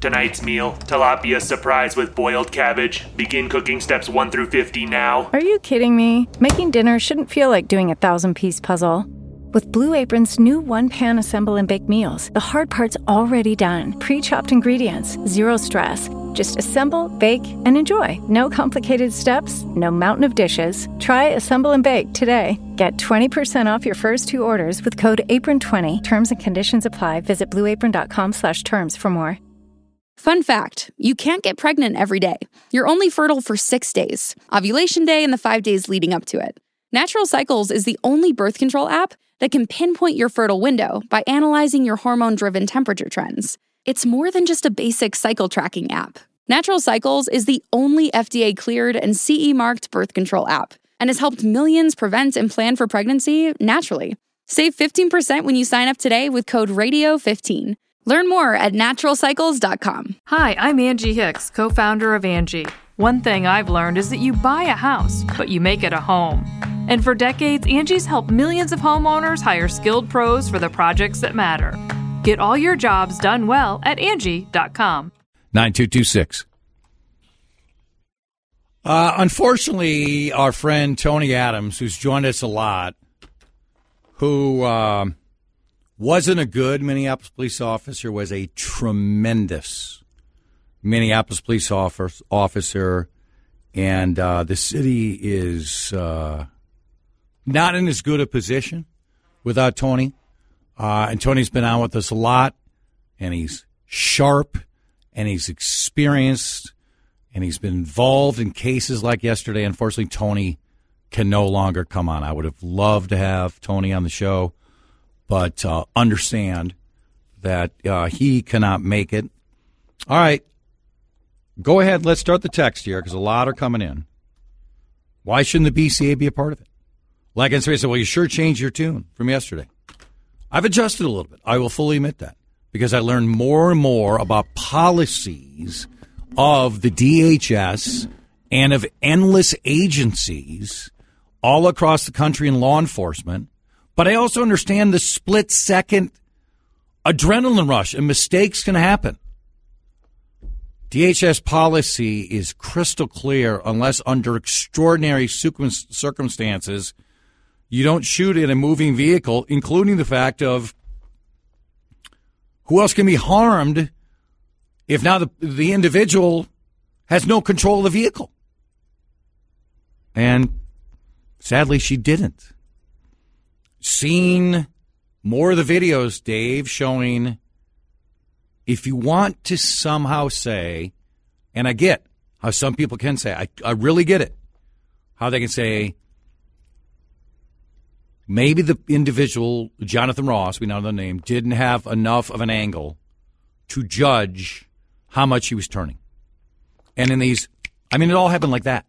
Tonight's meal, tilapia surprise with boiled cabbage. Begin cooking steps 1 through 50 now. Are you kidding me? Making dinner shouldn't feel like doing a 1,000-piece puzzle. With Blue Apron's new one-pan assemble and bake meals, the hard part's already done. Pre-chopped ingredients, zero stress. Just assemble, bake, and enjoy. No complicated steps, no mountain of dishes. Try Assemble and Bake today. Get 20% off your first 2 orders with code APRON20. Terms and conditions apply. Visit blueapron.com/terms for more. Fun fact, you can't get pregnant every day. You're only fertile for 6 days. Ovulation day and the 5 days leading up to it. Natural Cycles is the only birth control app that can pinpoint your fertile window by analyzing your hormone-driven temperature trends. It's more than just a basic cycle tracking app. Natural Cycles is the only FDA-cleared and CE-marked birth control app and has helped millions prevent and plan for pregnancy naturally. Save 15% when you sign up today with code RADIO15. Learn more at naturalcycles.com. Hi, I'm Angie Hicks, co-founder of Angie. One thing I've learned is that you buy a house, but you make it a home. And for decades, Angie's helped millions of homeowners hire skilled pros for the projects that matter. Get all your jobs done well at Angie.com. 9226. Unfortunately, our friend Tony Adams, who's joined us a lot, who wasn't a good Minneapolis police officer, was a tremendous Minneapolis police officer, and the city is not in as good a position without Tony. And Tony's been on with us a lot, and he's sharp, and he's experienced, and he's been involved in cases like yesterday. Unfortunately, Tony can no longer come on. I would have loved to have Tony on the show, but understand that he cannot make it. All right. Go ahead. Let's start the text here because a lot are coming in. Why shouldn't the BCA be a part of it? Like, and somebody said, well, you sure changed your tune from yesterday. I've adjusted a little bit. I will fully admit that because I learned more and more about policies of the DHS and of endless agencies all across the country in law enforcement. But I also understand the split-second adrenaline rush, and mistakes can happen. DHS policy is crystal clear unless under extraordinary circumstances you don't shoot in a moving vehicle, including the fact of who else can be harmed if now the individual has no control of the vehicle. And sadly, she didn't. Seen more of the videos, Dave, showing if you want to somehow say, and I get how some people can say, I really get it, how they can say, maybe the individual, Jonathan Ross, we know the name, didn't have enough of an angle to judge how much he was turning. And in these, I mean, it all happened like that.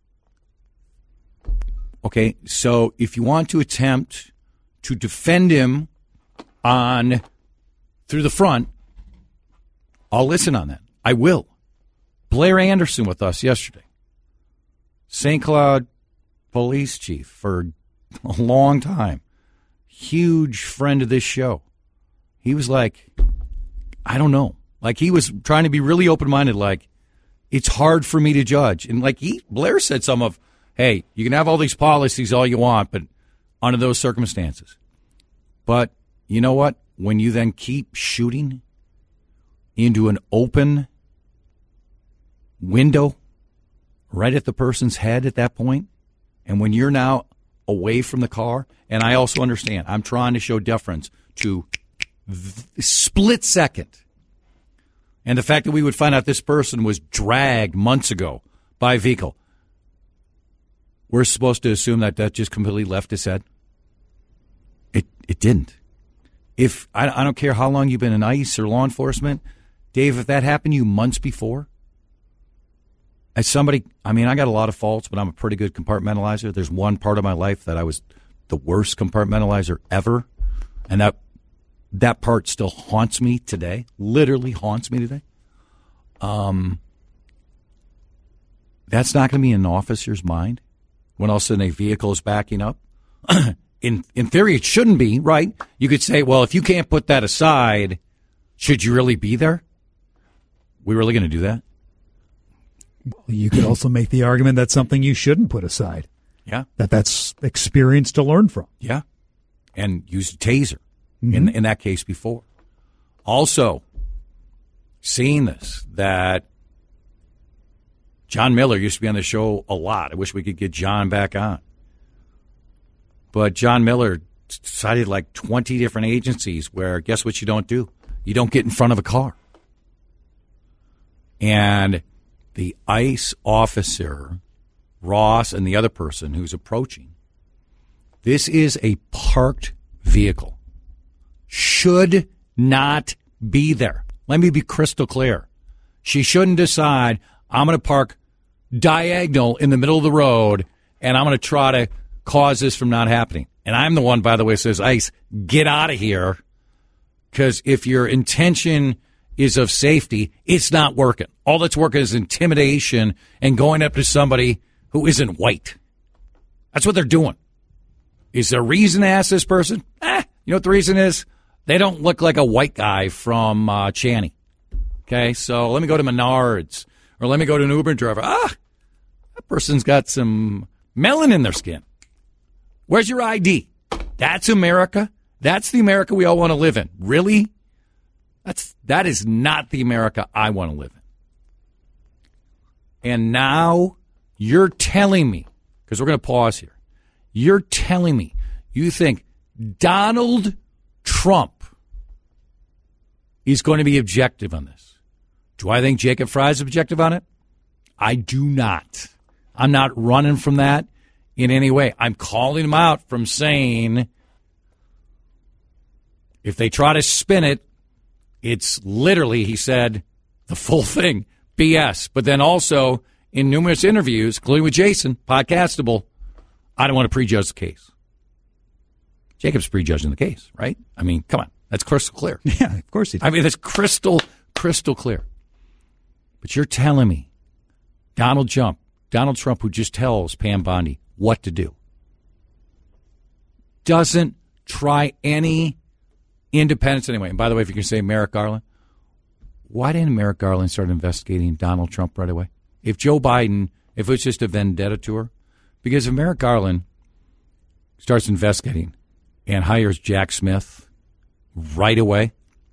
Okay, so if you want to attempt to defend him through the front, I'll listen on that. I will. Blair Anderson with us yesterday. St. Cloud police chief for a long time. Huge friend of this show. He was like, I don't know. Like, he was trying to be really open-minded, like, it's hard for me to judge. And like Blair said some of, hey, you can have all these policies all you want, but under those circumstances. But you know what? When you then keep shooting into an open window right at the person's head at that point, and when you're now away from the car, and I also understand, I'm trying to show deference to split second. And the fact that we would find out this person was dragged months ago by a vehicle, we're supposed to assume that just completely left his head? It didn't. If I don't care how long you've been in ICE or law enforcement, Dave, if that happened to you months before, as somebody, I mean, I got a lot of faults, but I'm a pretty good compartmentalizer. There's one part of my life that I was the worst compartmentalizer ever, and that part still haunts me today, literally haunts me today. That's not going to be in an officer's mind when all of a sudden a vehicle is backing up. In theory, it shouldn't be, right? You could say, well, if you can't put that aside, should you really be there? We really going to do that? Well, you could also make the argument that's something you shouldn't put aside. Yeah. That's experience to learn from. Yeah. And use a taser in that case before. Also, seeing this, that John Miller used to be on the show a lot. I wish we could get John back on. But John Miller cited like 20 different agencies where, guess what you don't do? You don't get in front of a car. And the ICE officer, Ross, and the other person who's approaching, this is a parked vehicle. Should not be there. Let me be crystal clear. She shouldn't decide, I'm going to park diagonal in the middle of the road, and I'm going to try to cause this from not happening. And I'm the one, by the way, says, ICE, get out of here, because if your intention is of safety, it's not working. All that's working is intimidation and going up to somebody who isn't white. That's what they're doing. Is there a reason to ask this person? You know what the reason is? They don't look like a white guy from Channy. Okay, so let me go to Menards, or let me go to an Uber driver. That person's got some melanin in their skin. Where's your ID? That's America. That's the America we all want to live in. Really? That is not the America I want to live in. And now you're telling me, because we're going to pause here, you're telling me you think Donald Trump is going to be objective on this. Do I think Jacob Frey is objective on it? I do not. I'm not running from that in any way. I'm calling him out from saying if they try to spin it, it's literally, he said, the full thing, BS. But then also in numerous interviews, including with Jason, podcastable, I don't want to prejudge the case. Jacob's prejudging the case, right? I mean, come on. That's crystal clear. Yeah, of course he does. I mean, that's crystal clear. But you're telling me Donald Trump, who just tells Pam Bondi what to do, doesn't try any independence anyway. And by the way, if you can say Merrick Garland, why didn't Merrick Garland start investigating Donald Trump right away? If Joe Biden, if it was just a vendetta tour, because if Merrick Garland starts investigating and hires Jack Smith right away,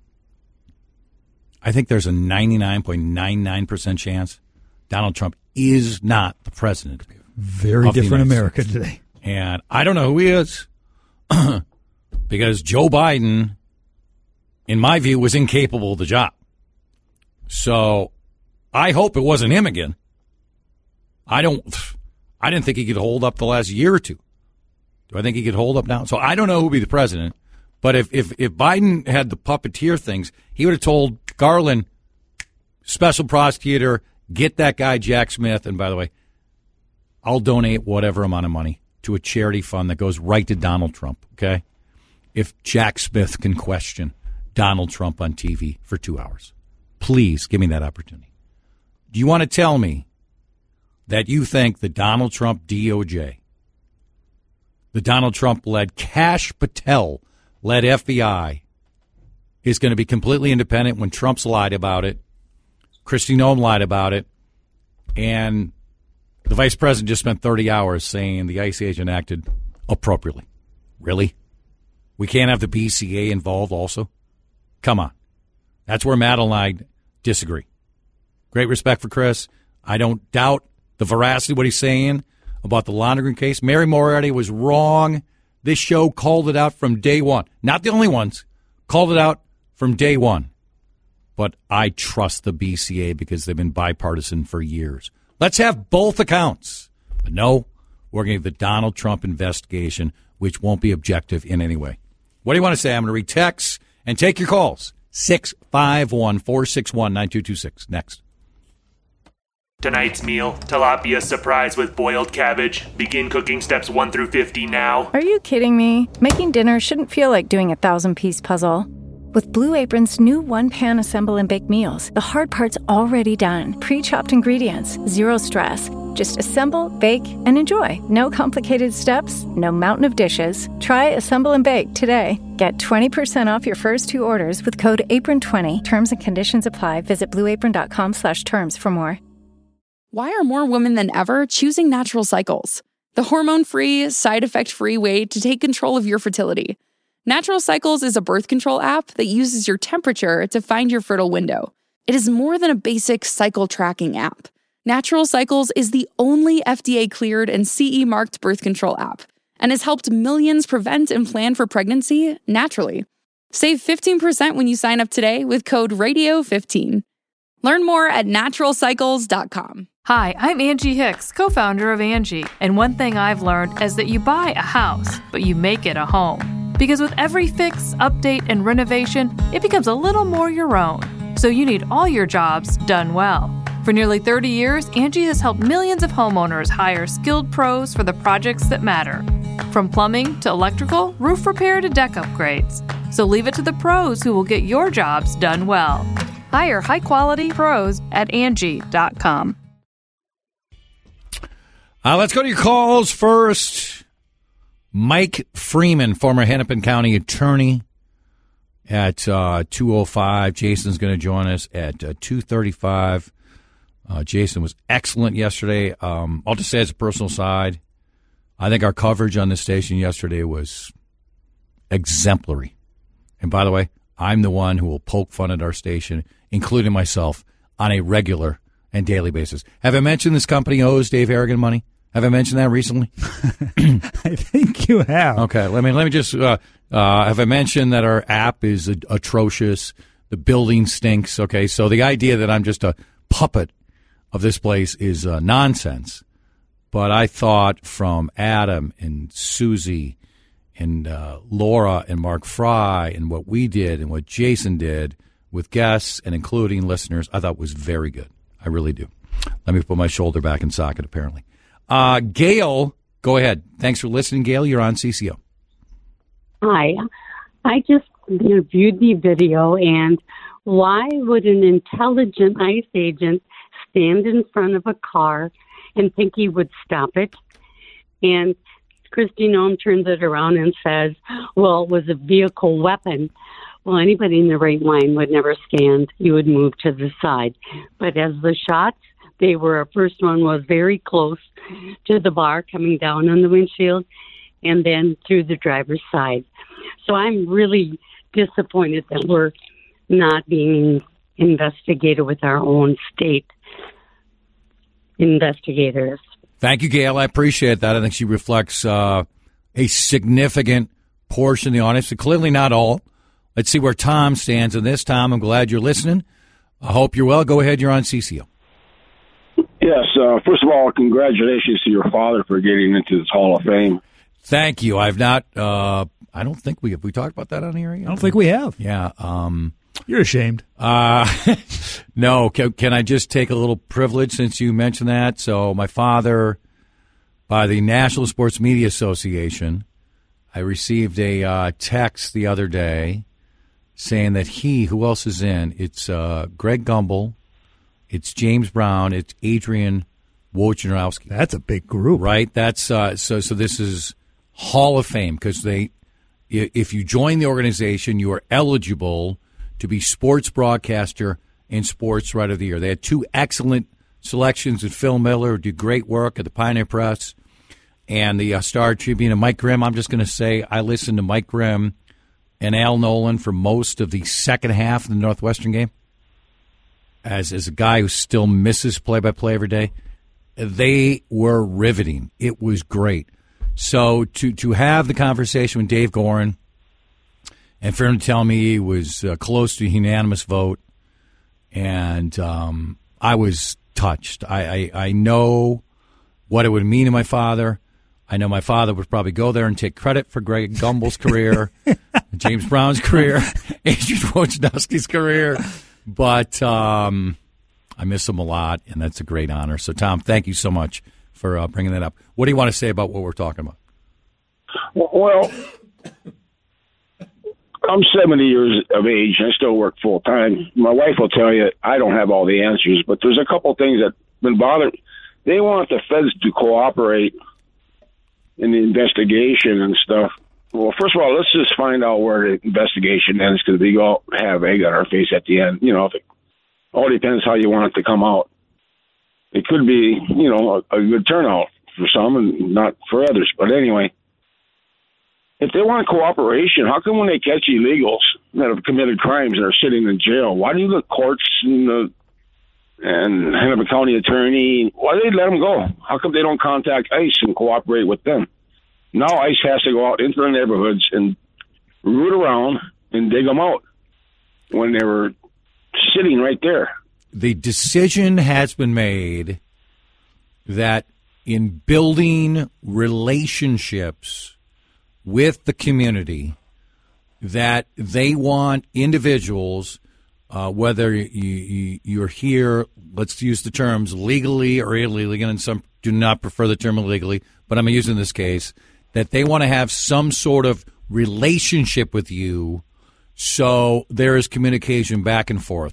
I think there's a 99.99% chance Donald Trump is not the president. Very different America today. And I don't know who he is because Joe Biden, in my view, was incapable of the job. So I hope it wasn't him again. I didn't think he could hold up the last year or two. Do I think he could hold up now? So I don't know who would be the president. But if Biden had the puppeteer things, he would have told Garland, special prosecutor, get that guy Jack Smith. And by the way, I'll donate whatever amount of money to a charity fund that goes right to Donald Trump, okay? If Jack Smith can question Donald Trump on TV for 2 hours. Please give me that opportunity. Do you want to tell me that you think the Donald Trump DOJ, the Donald Trump-led Kash Patel-led FBI is going to be completely independent when Trump's lied about it, Kristi Noem lied about it, and the vice president just spent 30 hours saying the ICE agent acted appropriately? Really? We can't have the BCA involved also? Come on. That's where Matt and I disagree. Great respect for Chris. I don't doubt the veracity of what he's saying about the laundering case. Mary Moriarty was wrong. This show called it out from day one. Not the only ones. Called it out from day one. But I trust the BCA because they've been bipartisan for years. Let's have both accounts. But no, we're going to give the Donald Trump investigation, which won't be objective in any way. What do you want to say? I'm going to read texts and take your calls. 651-461-9226. Next. Tonight's meal, tilapia surprise with boiled cabbage. Begin cooking steps 1 through 50 now. Are you kidding me? Making dinner shouldn't feel like doing a 1,000-piece puzzle. With Blue Apron's new one-pan assemble and bake meals, the hard part's already done. Pre-chopped ingredients, zero stress. Just assemble, bake, and enjoy. No complicated steps, no mountain of dishes. Try Assemble and Bake today. Get 20% off your first 2 orders with code APRON20. Terms and conditions apply. Visit blueapron.com/terms for more. Why are more women than ever choosing Natural Cycles? The hormone-free, side-effect-free way to take control of your fertility. Natural Cycles is a birth control app that uses your temperature to find your fertile window. It is more than a basic cycle tracking app. Natural Cycles is the only FDA-cleared and CE-marked birth control app and has helped millions prevent and plan for pregnancy naturally. Save 15% when you sign up today with code RADIO15. Learn more at naturalcycles.com. Hi, I'm Angie Hicks, co-founder of Angie, and one thing I've learned is that you buy a house, but you make it a home. Because with every fix, update, and renovation, it becomes a little more your own. So you need all your jobs done well. For nearly 30 years, Angie has helped millions of homeowners hire skilled pros for the projects that matter. From plumbing to electrical, roof repair to deck upgrades. So leave it to the pros who will get your jobs done well. Hire high-quality pros at Angie.com. Let's go to your calls first. Mike Freeman, former Hennepin County attorney, at 2:05. Jason's going to join us at 2:35. Jason was excellent yesterday. I'll just say as a personal side, I think our coverage on this station yesterday was exemplary. And by the way, I'm the one who will poke fun at our station, including myself, on a regular and daily basis. Have I mentioned this company owes Dave Harrigan money? Have I mentioned that recently? I think you have. Okay, let me just have I mentioned that our app is atrocious, the building stinks. Okay, so the idea that I'm just a puppet of this place is nonsense. But I thought from Adam and Susie and Laura and Mark Fry and what we did and what Jason did with guests and including listeners, I thought was very good. I really do. Let me put my shoulder back in socket, apparently. Gail, go ahead. Thanks for listening, Gail. You're on CCO. Hi. I just viewed the video, and why would an intelligent ICE agent stand in front of a car and think he would stop it? And Kristi Noem turns it around and says, well, it was a vehicle weapon. Well, anybody in the right mind would never stand. You would move to the side. But as the shots, first one was very close to the bar coming down on the windshield and then through the driver's side. So I'm really disappointed that we're not being investigated with our own state investigators. Thank you, Gail. I appreciate that. I think she reflects a significant portion of the audience, clearly not all. Let's see where Tom stands in this. Tom, I'm glad you're listening. I hope you're well. Go ahead. You're on CCO. Yes. First of all, congratulations to your father for getting into this Hall of Fame. Thank you. I've not. I don't think we talked about that on here yet? I don't think we have. Yeah. You're ashamed. No. Can I just take a little privilege since you mentioned that? So my father, by the National Sports Media Association, I received a text the other day saying that who else is in? It's Greg Gumbel, it's James Brown, it's Adrian Wojnarowski. That's a big group, right? That's so this is Hall of Fame because if you join the organization, you are eligible to be sports broadcaster and sports writer of the year. They had 2 excellent selections with Phil Miller, who did great work at the Pioneer Press, and the Star Tribune. And Mike Grimm, I'm just going to say I listened to Mike Grimm and Al Nolan for most of the second half of the Northwestern game. As a guy who still misses play-by-play every day, they were riveting. It was great. So to have the conversation with Dave Gorin and for him to tell me he was close to a unanimous vote, and I was touched. I know what it would mean to my father. I know my father would probably go there and take credit for Greg Gumbel's career, James Brown's career, Adrian Wojnarowski's career. But I miss him a lot, and that's a great honor. So, Tom, thank you so much for bringing that up. What do you want to say about what we're talking about? Well, I'm 70 years of age, and I still work full-time. My wife will tell you I don't have all the answers, but there's a couple things that have been bothering. they want the feds to cooperate in the investigation and stuff. Well, first of all, let's just find out where the investigation ends, because we all have egg on our face at the end. If it all depends how you want it to come out. It could be, a good turnout for some and not for others. But anyway, if they want cooperation, how come when they catch illegals that have committed crimes and are sitting in jail, why do the courts and Hennepin County attorney, why do they let them go? How come they don't contact ICE and cooperate with them? Now ICE has to go out into the neighborhoods and root around and dig them out when they were sitting right there. The decision has been made that in building relationships with the community, that they want individuals, whether you're here, let's use the terms legally or illegally, and some do not prefer the term illegally, but I'm using this case, that they want to have some sort of relationship with you, so there is communication back and forth.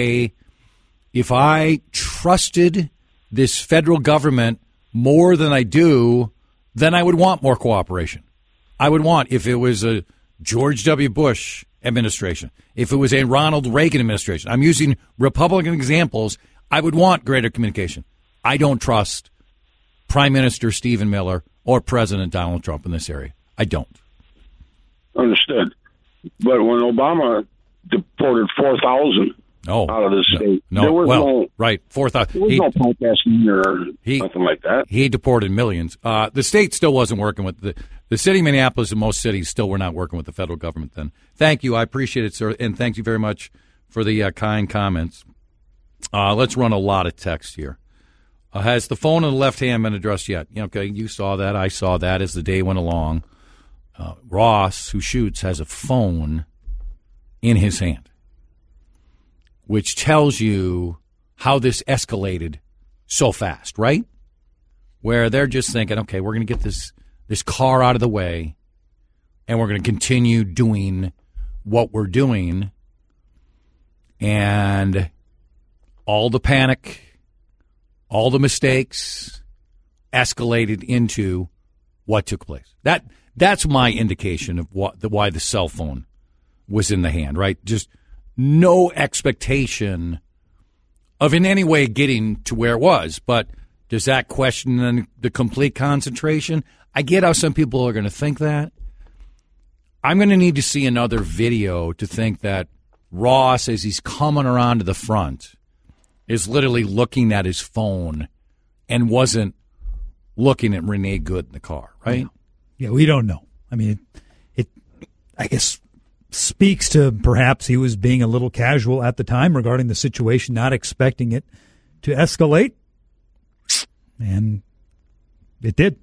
If I trusted this federal government more than I do, then I would want more cooperation. I would want, if it was a George W. Bush administration, if it was a Ronald Reagan administration, I'm using Republican examples, I would want greater communication. I don't trust Prime Minister Stephen Miller or President Donald Trump in this area. I don't. Understood. But when Obama deported 4,000 out of the state, there was no 4,000. There was no protesting or nothing like that. He deported millions. The state still wasn't working with the city of Minneapolis, and most cities still were not working with the federal government then. Thank you. I appreciate it, sir, and thank you very much for the kind comments. Let's run a lot of text here. Has the phone in the left hand been addressed yet? Okay, you saw that. I saw that as the day went along. Ross, who shoots, has a phone in his hand, which tells you how this escalated so fast, right? Where they're just thinking, okay, we're going to get this car out of the way, and we're going to continue doing what we're doing. And all the panic, all the mistakes escalated into what took place. That's my indication of why the cell phone was in the hand, right? Just no expectation of in any way getting to where it was. But does that question the complete concentration? I get how some people are going to think that. I'm going to need to see another video to think that Ross, as he's coming around to the front, is literally looking at his phone and wasn't looking at Renee Good in the car, right? Yeah, we don't know. I mean, it I guess, speaks to perhaps he was being a little casual at the time regarding the situation, not expecting it to escalate. And it did.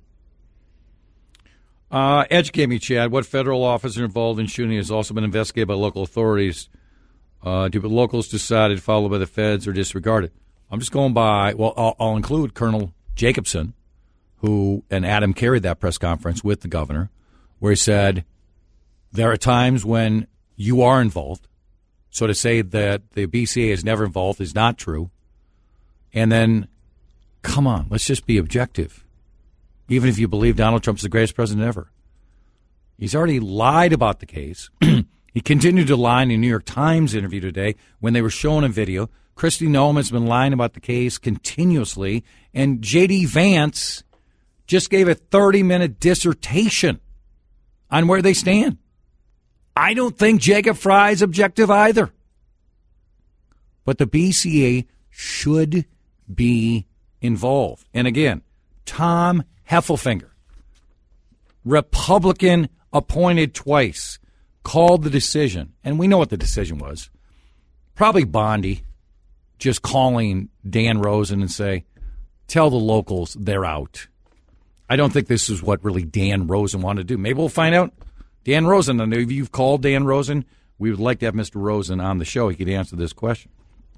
Educate me, Chad. What federal officer involved in shooting has also been investigated by local authorities? Do the locals decided followed by the feds or disregarded? I'm just going by, well, I'll include Colonel Jacobson, and Adam carried that press conference with the governor, where he said there are times when you are involved. So to say that the BCA is never involved is not true. And then, come on, let's just be objective. Even if you believe Donald Trump's the greatest president ever. He's already lied about the case. He continued to lie in the New York Times interview today when they were showing a video. Kristi Noem has been lying about the case continuously. And J.D. Vance just gave a 30-minute dissertation on where they stand. I don't think Jacob Fry is objective either. But the BCA should be involved. And again, Tom Heffelfinger, Republican appointed twice, called the decision. And we know what the decision was. Probably Bondi just calling Dan Rosen and say, tell the locals they're out. I don't think this is what really Dan Rosen wanted to do. Maybe we'll find out. Dan Rosen, I know if you've called Dan Rosen, we would like to have Mr. Rosen on the show. He could answer this question.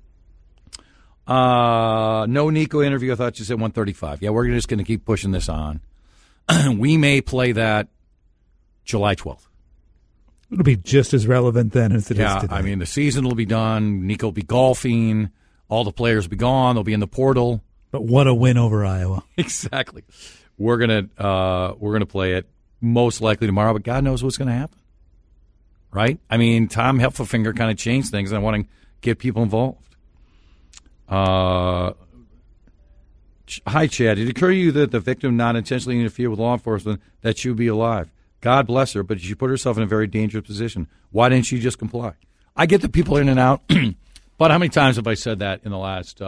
No Nico interview. I thought you said 135. Yeah, we're just going to keep pushing this on. We may play that July 12th. It'll be just as relevant then as it is today. I mean, the season will be done. Nico will be golfing. All the players will be gone. They'll be in the portal. But what a win over Iowa. Exactly. We're gonna play it most likely tomorrow, but God knows what's going to happen. Right? I mean, Tom Heffelfinger kind of changed things, and I want to get people involved. Hi, Chad. Did it occur to you that the victim not intentionally interfered with law enforcement, that she would be alive? God bless her, but she put herself in a very dangerous position. Why didn't she just comply? I get the people in and out, but how many times have I said that in the last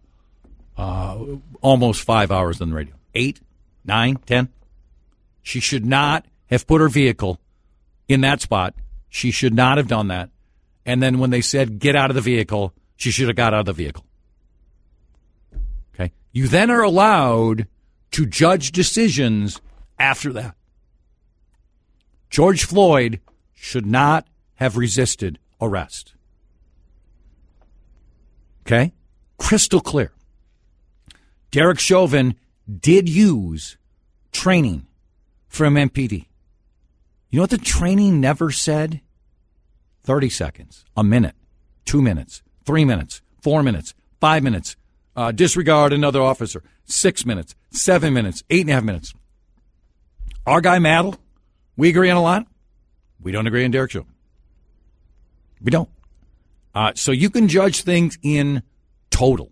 almost 5 hours on the radio? 8, 9, 10? She should not have put her vehicle in that spot. She should not have done that. And then when they said, get out of the vehicle, she should have got out of the vehicle. Okay. You then are allowed to judge decisions after that. George Floyd should not have resisted arrest. Okay? Crystal clear. Derek Chauvin did use training from MPD. You know what the training never said? 30 seconds, a minute, 2 minutes, 3 minutes, 4 minutes, 5 minutes, disregard another officer, 6 minutes, 7 minutes, 8.5 minutes. Our guy, Maddle, we agree on a lot. We don't agree on Derek Chauvin. We don't. So you can judge things in total.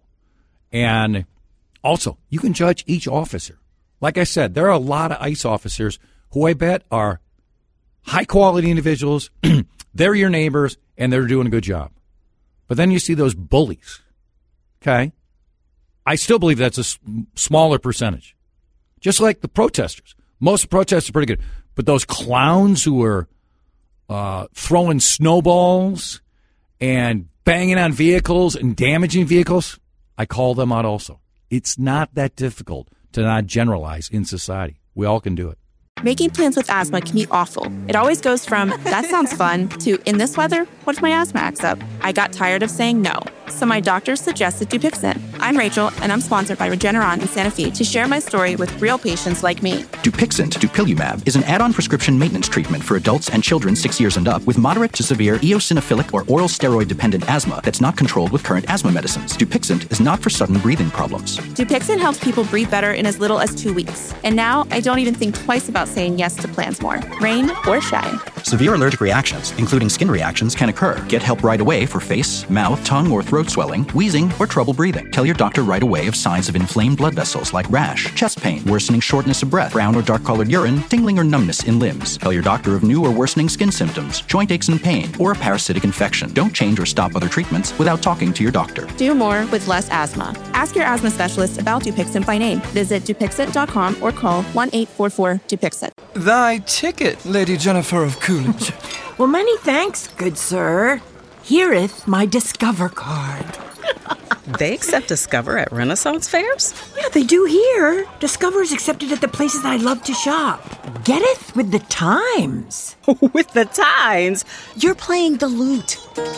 And also, you can judge each officer. Like I said, there are a lot of ICE officers who I bet are high-quality individuals. They're your neighbors, and they're doing a good job. But then you see those bullies, okay? I still believe that's a smaller percentage. Just like the protesters. Most protesters are pretty good. But those clowns who are throwing snowballs and banging on vehicles and damaging vehicles, I call them out also. It's not that difficult to not generalize in society. We all can do it. Making plans with asthma can be awful. It always goes from, that sounds fun, to, in this weather, what if my asthma acts up? I got tired of saying no, so my doctor suggested Dupixent. I'm Rachel, and I'm sponsored by Regeneron and Sanofi to share my story with real patients like me. Dupixent, dupilumab, is an add-on prescription maintenance treatment for adults and children 6 years and up with moderate to severe eosinophilic or oral steroid-dependent asthma that's not controlled with current asthma medicines. Dupixent is not for sudden breathing problems. Dupixent helps people breathe better in as little as 2 weeks. And now, I don't even think twice about saying yes to plans more, rain or shine. Severe allergic reactions, including skin reactions, can occur. Get help right away for face, mouth, tongue, or throat swelling, wheezing, or trouble breathing. Tell your doctor right away of signs of inflamed blood vessels like rash, chest pain, worsening shortness of breath, brown or dark-colored urine, tingling or numbness in limbs. Tell your doctor of new or worsening skin symptoms, joint aches and pain, or a parasitic infection. Don't change or stop other treatments without talking to your doctor. Do more with less asthma. Ask your asthma specialist about Dupixent by name. Visit Dupixent.com or call 1-844-DUPIXENT. Thy ticket, Lady Jennifer of Coolidge. Well, many thanks, good sir. Here'th my Discover card. They accept Discover at Renaissance fairs? Yeah, they do here. Discover is accepted at the places I love to shop. Getteth with the times. With the times? You're playing the lute.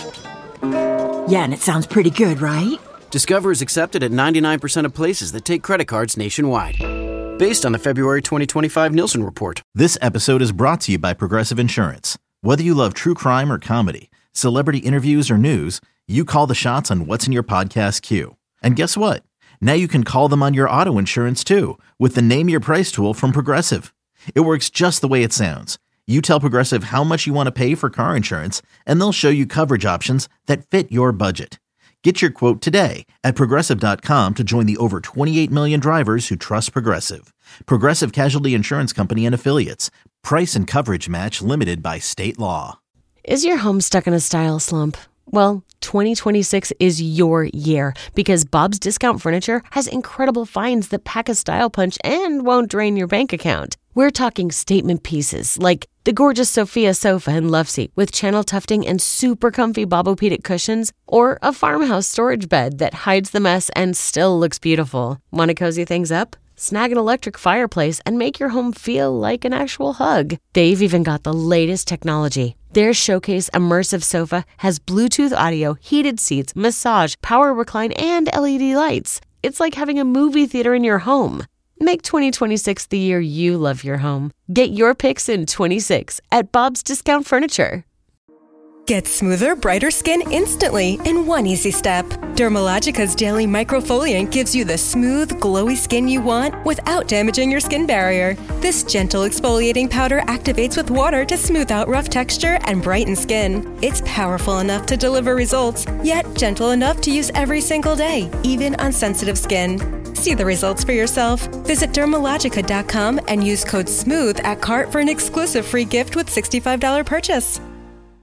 Yeah, and it sounds pretty good, right? Discover is accepted at 99% of places that take credit cards nationwide. Based on the February 2025 Nielsen report. This episode is brought to you by Progressive Insurance. Whether you love true crime or comedy, celebrity interviews or news, you call the shots on what's in your podcast queue. And guess what? Now you can call them on your auto insurance too with the Name Your Price tool from Progressive. It works just the way it sounds. You tell Progressive how much you want to pay for car insurance, and they'll show you coverage options that fit your budget. Get your quote today at Progressive.com to join the over 28 million drivers who trust Progressive. Progressive Casualty Insurance Company and Affiliates. Price and coverage match limited by state law. Is your home stuck in a style slump? Well, 2026 is your year because Bob's Discount Furniture has incredible finds that pack a style punch and won't drain your bank account. We're talking statement pieces like the gorgeous Sophia sofa and love seat with channel tufting and super comfy Bobopedic cushions, or a farmhouse storage bed that hides the mess and still looks beautiful. Want to cozy things up? Snag an electric fireplace and make your home feel like an actual hug. They've even got the latest technology. Their Showcase Immersive Sofa has Bluetooth audio, heated seats, massage, power recline, and LED lights. It's like having a movie theater in your home. Make 2026 the year you love your home. Get your picks in 26 at Bob's Discount Furniture. Get smoother, brighter skin instantly in one easy step. Dermalogica's daily microfoliant gives you the smooth, glowy skin you want without damaging your skin barrier. This gentle exfoliating powder activates with water to smooth out rough texture and brighten skin. It's powerful enough to deliver results, yet gentle enough to use every single day, even on sensitive skin. See the results for yourself. Visit Dermalogica.com and use code SMOOTH at cart for an exclusive free gift with $65 purchase.